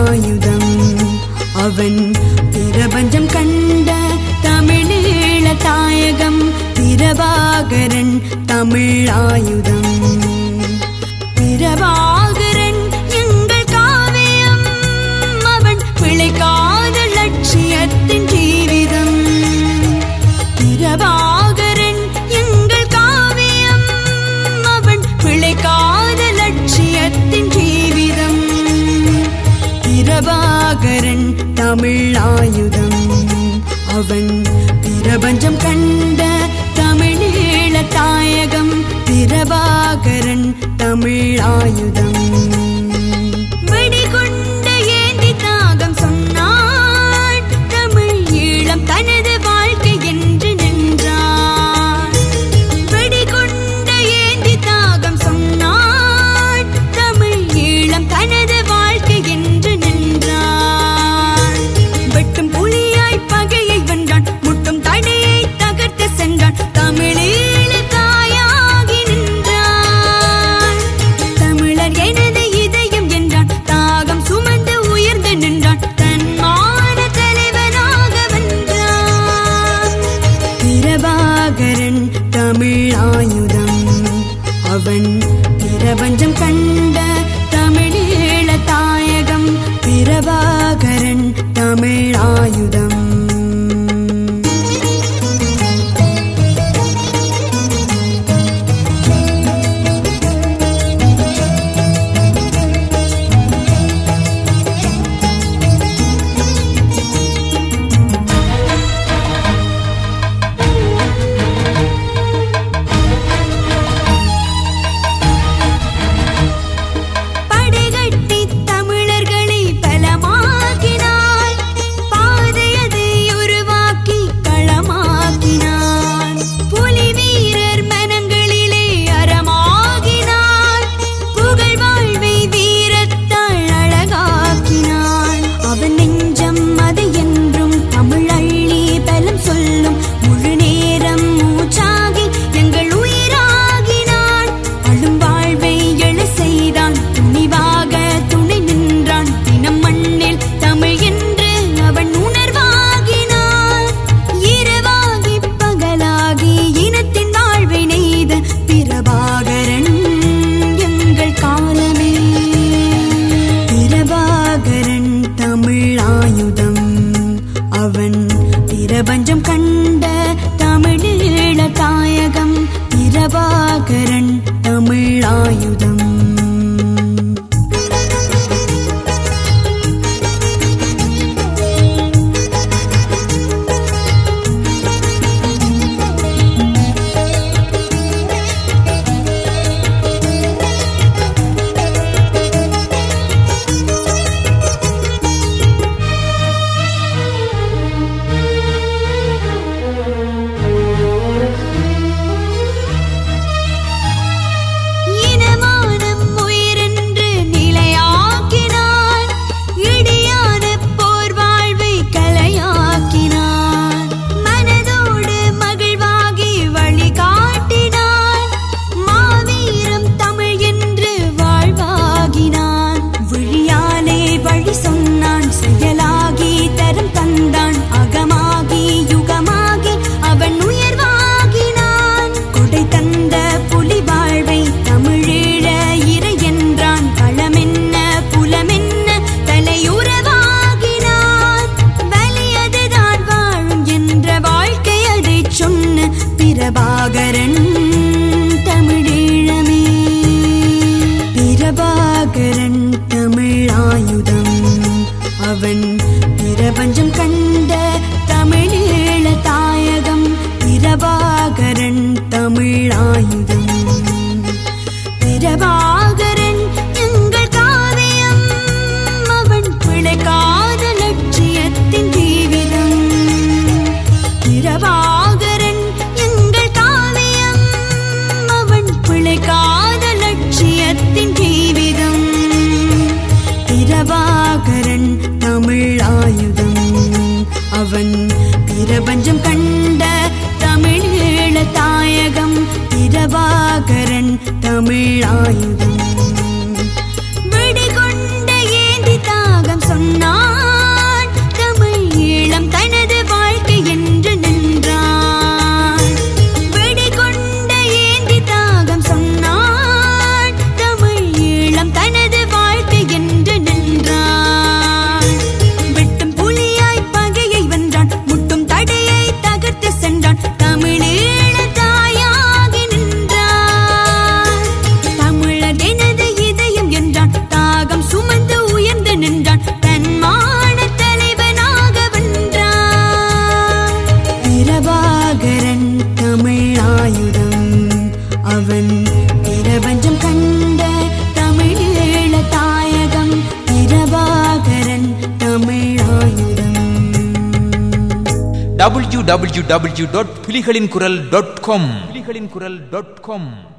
தமிழாயுதம் அவன் பிரபஞ்சம் கண்ட தமிழீழ தாயகம் பிரபாகரன் தமிழாயுதம் பிரபாகரன் எங்கள் காவியம் அவன் பிழைக்காத லட்சியத்தின் ஜீவிதம் பிரபாகரன் எங்கள் காவியம் அவன் பிழைக்காத லட்சியத்தின் ஜீவிதம் பிரபாகரன் தமிழாயுதம் அவன் பிரபஞ்சம் கண்ட தமிழீழ தாயகம் பிரபாகரன் தமிழாயுதம் வெடிகுண்ட ஏந்தி தாகம் சொன்னான் தமிழ் ஈழம் தனது வாழ்க்கை என்று நின்றான் வெடிகுண்ட ஏந்தி தாகம் சொன்னான் தமிழ் ஈழம் தனது வாழ்க்கை என்று நின்றான் வெட்டும் புலியாய் பகையை வென்றான் முட்டும் தடையை தகர்த்து சென்றான் தமிழீழ தாயாகி நின்றான் தமிழர் எனது இதயம் என்றான் தாகம் சுமந்து உயர்ந்து நின்றான் தன்மான தலைவனாக வென்றான் பிரபாகரன் தமிழாயுதம் அவன் பிரபஞ்சம் கண்ட தமிழீழ தாயகம் பிரபாகரன் தமிழாயுதம் படைகட்டி தமிழர்களை பலமாக்கினாய் பாதையதை உருவாக்கி களமாக்கினான் புலி வீரர் மனங்களிலே அறமாகினான் புகழ் வாழ்வை வீரத்தால் அழகாக்கினான் அவன் நெஞ்சம் அது என்றும் தமிழ் அள்ளி பலம் சொல்லும் முழு நேரம் மூச்சாகி எங்கள் உயிராகினான் அழும் வாழ்வை எழ செய்தான் துணிவாக துணை நின்றான் தினம் மண்ணில் தமிழ் என்று அவன் உணர்வாகினான் இரவாகி பகலாகி இனத்தின் வாழ்வை நெய்த பிரபாகரன் எங்கள் காலமே பிரபாகரன் தமிழாயுதம் அவன் பிரபஞ்சம் கண்ட தமிழீழ தாயகம் பிரபாகரன் தமிழாயுதம் இனமானம் உயிரென்று நிலையாக்கினான் இடியான போர் வாழ்வை கலையாக்கினான் மனதோடு மகிழ்வாகி வழிகாட்டினான் மாவீரம் தமிழ் என்று வாழ்வாகினான் விழியாலே வழி சொன்னான் செயலாகி தரம் தந்தான் அகமாகி யுகமாகி அவன் உயர்வாகினான் கொடை தந்த புலி வாழ்வை தமிழீழ இறை என்றான் களமென்ன புலமென்ன தலையுறவாகினான் வலியதுதான் வாழும் என்ற வாழ்க்கை அதை சொன்ன பிரபாகரன் தமிழீழமே பிரபாகரன் தமிழாயுதம் அவன் பிரபஞ்சம் கண்ட தமிழீழ தாயகம் பிரபாகரன் தமிழாயுதம் பிரபாகரன் எங்கள் காவியம் அவன் பிழைக்காத லட்சியத்தின் ஜீவிதம் பிரபாகரன் எங்கள் காவியம் அவன் பிழைக்காத லட்சியத்தின் ஜீவிதம் பிரபாகரன் தமிழாயுதம் அவன் பிரபஞ்சம் கண்ட தமிழீழ தாயகம் பிரபாகரன் தமிழாயுதம் வெடிகொண்ட ஏந்தி தாகம் சொன்னான் தமிழ் ஈழம் தனது வாழ்க்கை என்று நின்றான். வெடிகொண்ட ஏந்தி தாகம் சொன்னான் தமிழ் ஈழம் தனது வாழ்க்கை என்று நின்றான். வெட்டும் புலியாய் பகையை வென்றான், முட்டும் தடையை தகர்த்து சென்றான், தமிழீழ தாயாகி நின்றான். தமிழர் எனது இதயம் என்றான், தாகம் சுமந்து உயர்ந்து நின்றான், தன்மான தலைவனாக வென்றான். பிரபாகரன் தமிழ் ஆயுதம், அவன் பிரபஞ்சம் கண்ட தமிழீழ தாயகம். பிரபாகரன் தமிழ் ஆயுதம். www.புலிகளின்குரல்.com